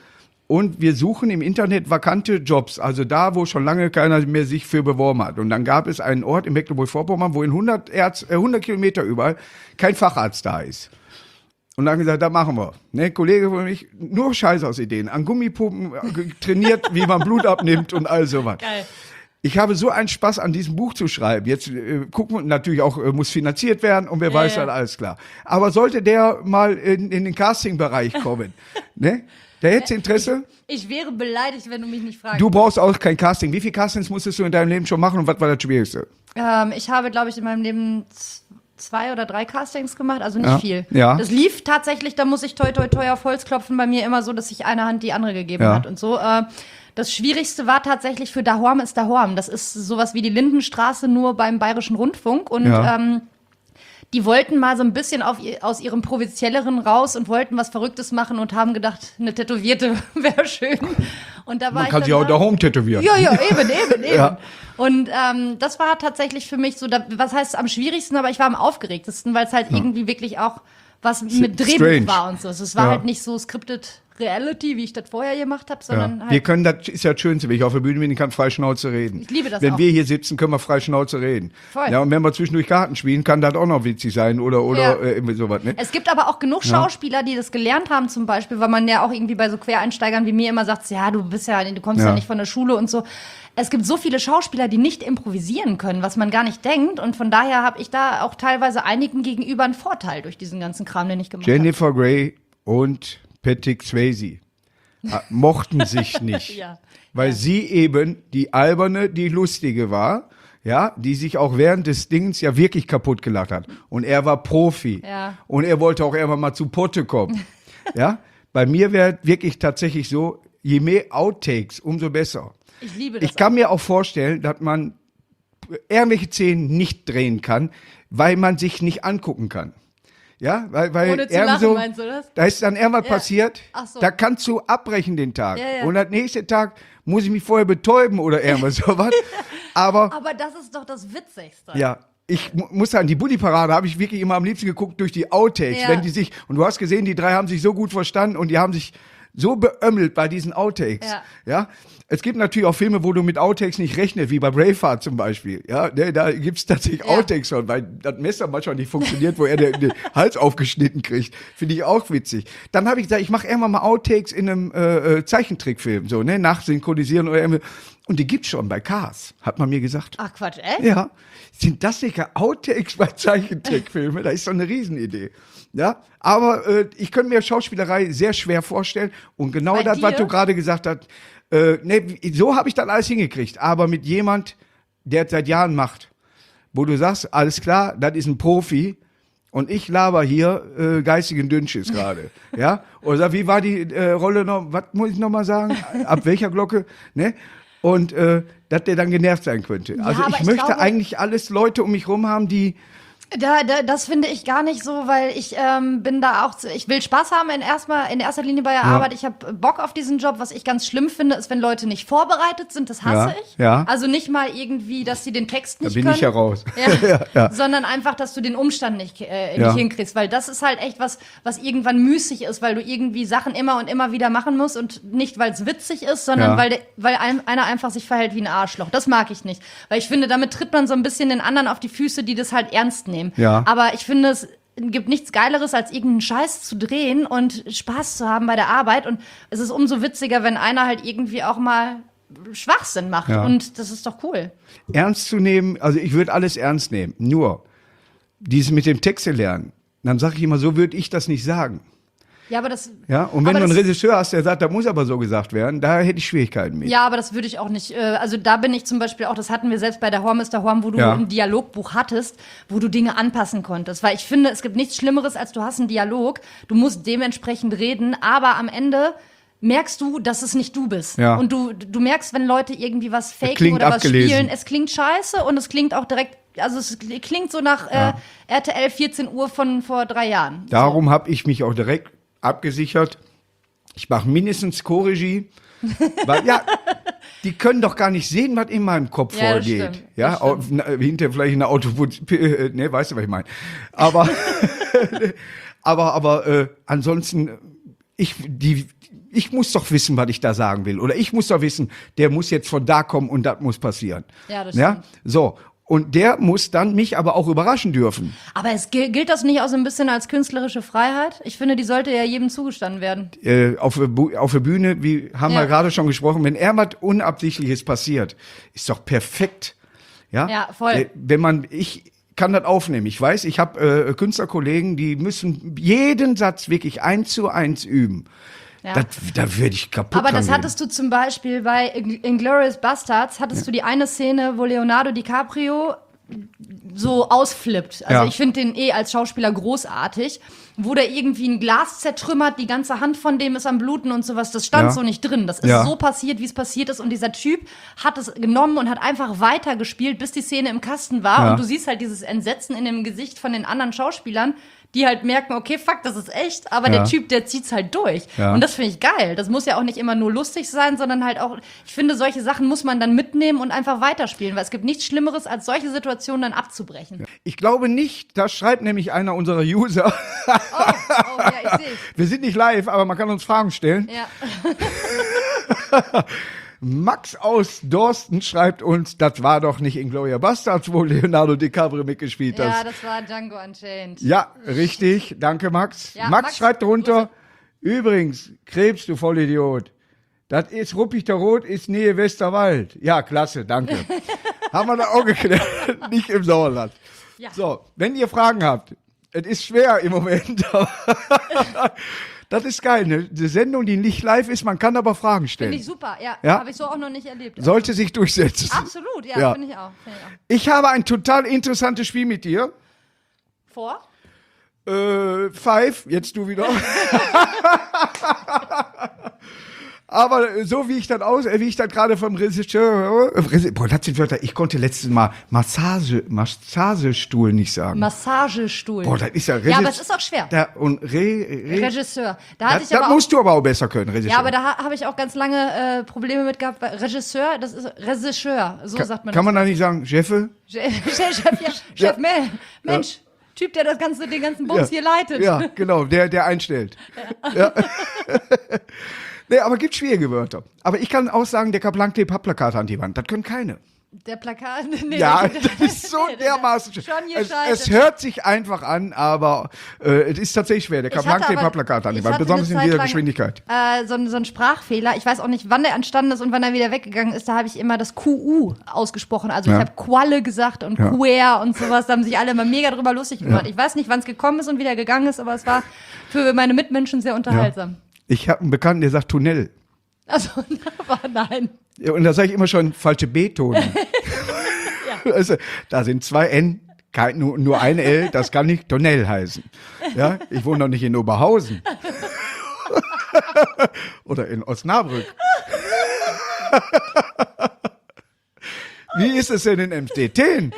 Speaker 1: und wir suchen im Internet vakante Jobs, also da, wo schon lange keiner mehr sich für beworben hat. Und dann gab es einen Ort in Mecklenburg-Vorpommern, wo in hundert, Erz, äh, hundert Kilometer überall kein Facharzt da ist. Und dann haben wir gesagt, da machen wir. Ne, Kollege von mich, nur Scheißhausideen, an Gummipumpen äh, trainiert, wie man Blut abnimmt und all sowas.
Speaker 2: Geil.
Speaker 1: Ich habe so einen Spaß an diesem Buch zu schreiben. Jetzt äh, gucken wir natürlich auch, äh, muss finanziert werden und wer
Speaker 2: Ja,
Speaker 1: weiß
Speaker 2: ja.
Speaker 1: dann, alles klar. Aber sollte der mal in, in den Casting-Bereich kommen, ne? Der hätte Interesse?
Speaker 2: Ich wäre beleidigt, wenn du mich nicht fragst.
Speaker 1: Du brauchst auch kein Casting. Wie viele Castings musstest du in deinem Leben schon machen und was war das Schwierigste?
Speaker 2: Ähm, ich habe, glaube ich, in meinem Leben z- zwei oder drei Castings gemacht, also nicht
Speaker 1: Ja.
Speaker 2: viel.
Speaker 1: Ja.
Speaker 2: Das lief tatsächlich, da muss ich toi toi toi auf Holz klopfen, bei mir immer so, dass sich eine Hand die andere gegeben
Speaker 1: Ja.
Speaker 2: hat und so. Äh, das Schwierigste war tatsächlich für Dahorm ist Dahorm. Das ist sowas wie die Lindenstraße nur beim Bayerischen Rundfunk und
Speaker 1: Ja.
Speaker 2: ähm, die wollten mal so ein bisschen auf, ihr- aus ihrem Provinzielleren raus und wollten was Verrücktes machen und haben gedacht, eine Tätowierte wäre schön. Und da war
Speaker 1: Man
Speaker 2: ich
Speaker 1: kann
Speaker 2: dann
Speaker 1: sich auch
Speaker 2: da-
Speaker 1: da home tätowieren.
Speaker 2: ja, ja, eben, eben, eben.
Speaker 1: Ja.
Speaker 2: Und ähm, das war tatsächlich für mich so, da, was heißt am schwierigsten, aber ich war am aufgeregtesten, weil es halt irgendwie wirklich auch was mit Drehbuch
Speaker 1: strange.
Speaker 2: war und so. Also es war
Speaker 1: Ja.
Speaker 2: halt nicht so scripted Reality, wie ich das vorher gemacht habe,
Speaker 1: Ja.
Speaker 2: sondern
Speaker 1: Wir
Speaker 2: halt.
Speaker 1: können, das ist ja das Schönste, wenn ich auf der Bühne bin, ich kann frei Schnauze reden.
Speaker 2: Ich liebe das
Speaker 1: Wenn
Speaker 2: auch.
Speaker 1: wir hier sitzen, können wir frei Schnauze reden.
Speaker 2: Voll.
Speaker 1: Ja, und wenn wir zwischendurch Karten spielen, kann das auch noch witzig sein oder, oder
Speaker 2: Ja.
Speaker 1: äh, irgendwie sowas, ne?
Speaker 2: Es gibt aber auch genug Schauspieler, die das gelernt haben, zum Beispiel, weil man ja auch irgendwie bei so Quereinsteigern wie mir immer sagt, ja, du bist ja, du kommst ja,
Speaker 1: Ja.
Speaker 2: nicht von der Schule und so. Es gibt so viele Schauspieler, die nicht improvisieren können, was man gar nicht denkt. Und von daher habe ich da auch teilweise einigen gegenüber einen Vorteil durch diesen ganzen Kram, den ich gemacht habe.
Speaker 1: Jennifer Grey und Patrick Swayze äh, mochten sich nicht,
Speaker 2: Ja.
Speaker 1: weil
Speaker 2: Ja.
Speaker 1: sie eben die alberne, die lustige war, ja, die sich auch während des Dings ja wirklich kaputt gelacht hat. Und er war Profi.
Speaker 2: Ja.
Speaker 1: Und er wollte auch irgendwann mal zu Potte kommen. Ja, bei mir wäre wirklich tatsächlich so, je mehr Outtakes, umso besser.
Speaker 2: Ich liebe das.
Speaker 1: Ich kann mir auch vorstellen, dass man irgendwelche Szenen nicht drehen kann, weil man sich nicht angucken kann. Ja, weil, weil
Speaker 2: Ohne zu
Speaker 1: irgend
Speaker 2: lachen,
Speaker 1: so,
Speaker 2: meinst du das?
Speaker 1: da ist dann irgendwas
Speaker 2: Ja.
Speaker 1: passiert,
Speaker 2: Ach so.
Speaker 1: da kannst du abbrechen den Tag.
Speaker 2: Ja, ja.
Speaker 1: Und am nächsten Tag muss ich mich vorher betäuben oder irgendwas sowas. Aber
Speaker 2: Aber das ist doch das Witzigste.
Speaker 1: ja, ich mu- muss sagen, die Bulli-Parade habe ich wirklich immer am liebsten geguckt durch die Outtakes,
Speaker 2: Ja.
Speaker 1: wenn die sich, und du hast gesehen, die drei haben sich so gut verstanden und die haben sich so beömmelt bei diesen Outtakes.
Speaker 2: Ja.
Speaker 1: Ja. Es gibt natürlich auch Filme, wo du mit Outtakes nicht rechnest, wie bei Braveheart zum Beispiel. Ja, ne, da gibt's tatsächlich
Speaker 2: Ja.
Speaker 1: Outtakes schon, weil das Messer manchmal nicht funktioniert, wo er den, den Hals aufgeschnitten kriegt. Finde ich auch witzig. Dann habe ich gesagt, ich mache irgendwann mal Outtakes in einem äh, äh, Zeichentrickfilm, so, ne, nachsynchronisieren oder irgendwie. Und die gibt's schon bei Cars, hat man mir gesagt.
Speaker 2: Ach Quatsch, echt?
Speaker 1: Ja, sind das dicke Outtakes bei Zeichentrickfilmen? Das ist doch eine Riesenidee. Ja, aber äh, ich könnte mir Schauspielerei sehr schwer vorstellen. Und genau
Speaker 2: Bei
Speaker 1: das, was
Speaker 2: dir?
Speaker 1: du gerade gesagt hast, äh, ne, so habe ich das alles hingekriegt. Aber mit jemand, der es seit Jahren macht, wo du sagst, alles klar, das ist ein Profi. Und ich laber hier äh, geistigen Dünnschiss gerade. Ja? Oder sag, wie war die äh, Rolle noch? Was muss ich noch mal sagen? Ab welcher Glocke? Ne? Und äh, dass der dann genervt sein könnte. also
Speaker 2: aber
Speaker 1: ich,
Speaker 2: ich
Speaker 1: möchte
Speaker 2: glaube-
Speaker 1: eigentlich alles Leute um mich rum haben, die
Speaker 2: Da, da, das finde ich gar nicht so, weil ich ähm, bin da auch, zu, ich will Spaß haben in, erstmal, in erster Linie bei der Arbeit. Ich habe Bock auf diesen Job. Was ich ganz schlimm finde, ist, wenn Leute nicht vorbereitet sind. Das hasse
Speaker 1: Ja,
Speaker 2: ich.
Speaker 1: ja.
Speaker 2: Also nicht mal irgendwie, dass sie den Text
Speaker 1: da
Speaker 2: nicht
Speaker 1: bin
Speaker 2: können.
Speaker 1: ich ja raus.
Speaker 2: Ja.
Speaker 1: Ja, ja.
Speaker 2: Sondern einfach, dass du den Umstand nicht, äh, nicht
Speaker 1: Ja.
Speaker 2: hinkriegst. Weil das ist halt echt was, was irgendwann müßig ist, weil du irgendwie Sachen immer und immer wieder machen musst und nicht, weil es witzig ist, sondern
Speaker 1: Ja.
Speaker 2: weil, de, weil ein, einer einfach sich verhält wie ein Arschloch. Das mag ich nicht. Weil ich finde, damit tritt man so ein bisschen den anderen auf die Füße, die das halt ernst nehmen.
Speaker 1: Ja.
Speaker 2: Aber ich finde, es gibt nichts Geileres, als irgendeinen Scheiß zu drehen und Spaß zu haben bei der Arbeit. Und es ist umso witziger, wenn einer halt irgendwie auch mal Schwachsinn macht.
Speaker 1: Ja.
Speaker 2: Und das ist doch cool.
Speaker 1: Ernst zu nehmen, also ich würde alles ernst nehmen. Nur dieses mit dem Texte lernen, dann sage ich immer, so würde ich das nicht sagen.
Speaker 2: Ja, aber das.
Speaker 1: Ja, und wenn
Speaker 2: aber
Speaker 1: du einen
Speaker 2: das-
Speaker 1: Regisseur hast, der sagt, da muss aber so gesagt werden, da hätte ich Schwierigkeiten mit.
Speaker 2: Ja, aber das würde ich auch nicht. Äh, also da bin ich zum Beispiel auch, das hatten wir selbst bei der Horm ist der Horm, wo du
Speaker 1: Ja.
Speaker 2: ein Dialogbuch hattest, wo du Dinge anpassen konntest. Weil ich finde, es gibt nichts Schlimmeres, als du hast einen Dialog, du musst dementsprechend reden, aber am Ende merkst du, dass es nicht du bist.
Speaker 1: Ja.
Speaker 2: Und du, du merkst, wenn Leute irgendwie was faken
Speaker 1: klingt
Speaker 2: oder was
Speaker 1: abgelesen.
Speaker 2: spielen, es klingt scheiße und es klingt auch direkt, also es klingt so nach äh, R T L vierzehn Uhr von vor drei Jahren.
Speaker 1: Darum habe ich mich auch direkt abgesichert. Ich mache mindestens Co-Regie. Weil, ja, die können doch gar nicht sehen, was in meinem Kopf
Speaker 2: Ja, das
Speaker 1: vorgeht.
Speaker 2: stimmt,
Speaker 1: Ja,
Speaker 2: das
Speaker 1: au- na, hinter vielleicht eine Auto, äh, ne, weißt du, was ich meine. Aber, aber, aber äh, ansonsten, ich, die, ich muss doch wissen, was ich da sagen will. Oder ich muss doch wissen, der muss jetzt von da kommen und das muss passieren.
Speaker 2: Ja, das
Speaker 1: ja?
Speaker 2: stimmt.
Speaker 1: So. Und der muss dann mich aber auch überraschen dürfen.
Speaker 2: Aber es gilt, gilt das nicht auch so ein bisschen als künstlerische Freiheit? Ich finde, die sollte ja jedem zugestanden werden.
Speaker 1: Äh, auf, der Bu- auf der Bühne, wie haben
Speaker 2: Ja.
Speaker 1: wir gerade schon gesprochen, wenn er was Unabsichtliches passiert, ist doch perfekt. Ja,
Speaker 2: Ja, voll.
Speaker 1: Äh, Wenn man, ich kann das aufnehmen. Ich weiß, ich habe äh, Künstlerkollegen, die müssen jeden Satz wirklich eins zu eins üben.
Speaker 2: Ja.
Speaker 1: Das, da würde ich kaputt
Speaker 2: Aber das
Speaker 1: dran
Speaker 2: hattest du zum Beispiel bei Inglourious Basterds, hattest du die eine Szene, wo Leonardo DiCaprio so ausflippt. Also
Speaker 1: Ja.
Speaker 2: ich finde den eh als Schauspieler großartig, wo der irgendwie ein Glas zertrümmert, die ganze Hand von dem ist am Bluten und sowas. Das stand
Speaker 1: Ja.
Speaker 2: so nicht drin. Das ist
Speaker 1: Ja.
Speaker 2: so passiert, wie es passiert ist. Und dieser Typ hat es genommen und hat einfach weitergespielt, bis die Szene im Kasten war.
Speaker 1: Ja.
Speaker 2: Und du siehst halt dieses Entsetzen in dem Gesicht von den anderen Schauspielern, die halt merken, okay, fuck, das ist echt, aber
Speaker 1: Ja.
Speaker 2: der Typ, der zieht's halt durch.
Speaker 1: Ja.
Speaker 2: Und das finde ich geil. Das muss ja auch nicht immer nur lustig sein, sondern halt auch, ich finde, solche Sachen muss man dann mitnehmen und einfach weiterspielen, weil es gibt nichts Schlimmeres, als solche Situationen dann abzubrechen.
Speaker 1: Ich glaube nicht, da schreibt nämlich einer unserer User.
Speaker 2: Oh, oh, ja, ich sehe
Speaker 1: Wir sind nicht live, aber man kann uns Fragen stellen.
Speaker 2: Ja.
Speaker 1: Max aus Dorsten schreibt uns, das war doch nicht Inglourious Basterds, wo Leonardo DiCaprio mitgespielt
Speaker 2: ja,
Speaker 1: hat.
Speaker 2: das war Django Unchained.
Speaker 1: Ja, richtig. Danke, Max.
Speaker 2: Ja,
Speaker 1: Max,
Speaker 2: Max,
Speaker 1: schreibt drunter, übrigens, Krebs, du Vollidiot. Das ist Ruppichter Rot, ist Nähe Westerwald. Ja, klasse, danke. Haben wir da auch geklärt. Nicht im Sauerland.
Speaker 2: Ja.
Speaker 1: So, wenn ihr Fragen habt, es ist schwer im Moment, aber das ist geil. Ne? Die Sendung, die nicht live ist, man kann aber Fragen stellen.
Speaker 2: Finde ich super, ja.
Speaker 1: Ja.
Speaker 2: Habe ich so auch noch nicht erlebt.
Speaker 1: Sollte sich durchsetzen.
Speaker 2: Absolut, ja,
Speaker 1: Ja.
Speaker 2: finde ich auch. Find ich auch.
Speaker 1: Ich habe ein total interessantes Spiel mit dir.
Speaker 2: Vor?
Speaker 1: Äh, Five, jetzt du wieder. Aber so wie ich das aus, äh, wie ich das gerade vom Regisseur, äh, Resi- boah, das sind Wörter, ich konnte letztes Mal Massage, Massagestuhl nicht sagen.
Speaker 2: Massagestuhl.
Speaker 1: Boah, das ist ja
Speaker 2: ja, aber es ist auch schwer.
Speaker 1: Da, und Re, Re,
Speaker 2: Regisseur. Da hatte
Speaker 1: das,
Speaker 2: ich
Speaker 1: das
Speaker 2: aber auch,
Speaker 1: musst du aber auch besser können, Regisseur.
Speaker 2: ja, aber da ha- habe ich auch ganz lange äh, Probleme mit gehabt. Weil Regisseur, das ist Regisseur, so sagt man
Speaker 1: Kann
Speaker 2: das.
Speaker 1: man da nicht sagen, Chefe?
Speaker 2: Chef, Chef, ja, Chef Mel, Mensch, Typ, der das ganze, den ganzen Bums hier leitet.
Speaker 1: Ja, genau, der, der einstellt. Ja. Nee, aber gibt schwierige Wörter. Aber ich kann auch sagen, der Kaplank Pappplakate an die Wand. Das können keine.
Speaker 2: Der Plakat, nee,
Speaker 1: Ja,
Speaker 2: der-
Speaker 1: das ist so
Speaker 2: nee, der-
Speaker 1: dermaßen schwer.
Speaker 2: Schon
Speaker 1: Es,
Speaker 2: gescheitert.
Speaker 1: es hört sich einfach an, aber äh, es ist tatsächlich schwer. Der
Speaker 2: Ich hatte
Speaker 1: Kaplank
Speaker 2: aber-
Speaker 1: Pappplakate an die
Speaker 2: ich
Speaker 1: Wand,
Speaker 2: hatte
Speaker 1: besonders
Speaker 2: eine
Speaker 1: in
Speaker 2: Zeit
Speaker 1: dieser
Speaker 2: lang,
Speaker 1: Geschwindigkeit.
Speaker 2: Äh, so, ein- so ein Sprachfehler. Ich weiß auch nicht, wann der entstanden ist und wann er wieder weggegangen ist. Da habe ich immer das Q U ausgesprochen. Also
Speaker 1: Ja.
Speaker 2: ich habe Qualle gesagt und
Speaker 1: Ja.
Speaker 2: Queer und sowas. Da haben sich alle immer mega drüber lustig gemacht. Ich weiß nicht, wann es gekommen ist und wieder gegangen ist, aber es war für meine Mitmenschen sehr unterhaltsam.
Speaker 1: Ich habe einen Bekannten, der sagt Tunnel.
Speaker 2: Also, aber nein.
Speaker 1: Ja, und da sage ich immer schon falsche B-Ton. Also, da sind zwei N, kein, nur, nur ein L, das kann nicht Tunnel heißen. Ja, ich wohne doch nicht in Oberhausen. Oder in Osnabrück. Wie ist es denn in Emstetten?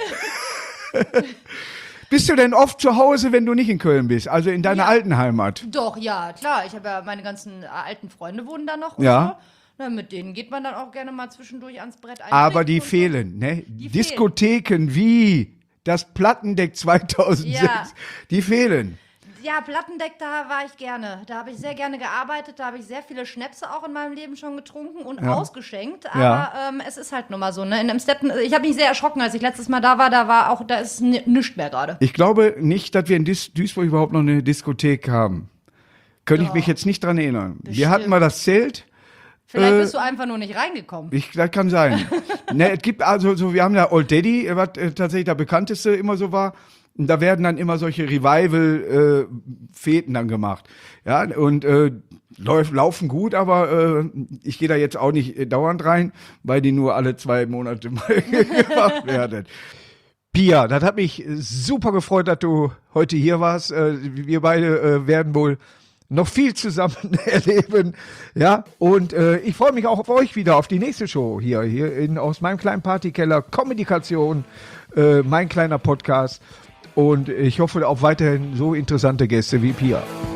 Speaker 1: Bist du denn oft zu Hause, wenn du nicht in Köln bist, also in deiner
Speaker 2: Ja.
Speaker 1: alten Heimat?
Speaker 2: Doch, ja, klar. Ich habe ja meine ganzen äh, alten Freunde wohnen da noch. Und
Speaker 1: Ja.
Speaker 2: so. Na, mit denen geht man dann auch gerne mal zwischendurch ans Brett ein.
Speaker 1: Aber die fehlen, ne?
Speaker 2: Die
Speaker 1: Diskotheken wie das Plattendeck zweitausendsechs,
Speaker 2: Ja.
Speaker 1: die fehlen.
Speaker 2: Ja, Plattendeck, da war ich gerne. Da habe ich sehr gerne gearbeitet. Da habe ich sehr viele Schnäpse auch in meinem Leben schon getrunken und
Speaker 1: Ja.
Speaker 2: ausgeschenkt. Aber
Speaker 1: Ja.
Speaker 2: ähm, es ist halt nun mal so. Ne? In Emstetten, ich habe mich sehr erschrocken, als ich letztes Mal da war. Da war auch, da ist n- nichts mehr gerade.
Speaker 1: Ich glaube nicht, dass wir in Dis Duisburg überhaupt noch eine Diskothek haben. Könnte ich
Speaker 2: Doch.
Speaker 1: mich jetzt nicht dran erinnern. Wir
Speaker 2: Bestimmt.
Speaker 1: hatten mal das Zelt.
Speaker 2: Vielleicht
Speaker 1: Äh,
Speaker 2: bist du einfach nur nicht reingekommen.
Speaker 1: Ich, das kann sein. Ne, es gibt also so, wir haben ja Old Daddy, was äh, tatsächlich der bekannteste immer so war. Und da werden dann immer solche Revival-Feten dann gemacht. Ja, und äh, läuf, laufen gut, aber äh, ich gehe da jetzt auch nicht äh, dauernd rein, weil die nur alle zwei Monate mal gemacht werden. Pia, das hat mich super gefreut, dass du heute hier warst. Äh, wir beide äh, werden wohl noch viel zusammen erleben, ja, und äh, ich freue mich auch auf euch wieder, auf die nächste Show hier, hier in, aus meinem kleinen Partykeller, Kommunikation, äh, mein kleiner Podcast, und ich hoffe auf weiterhin so interessante Gäste wie Pia.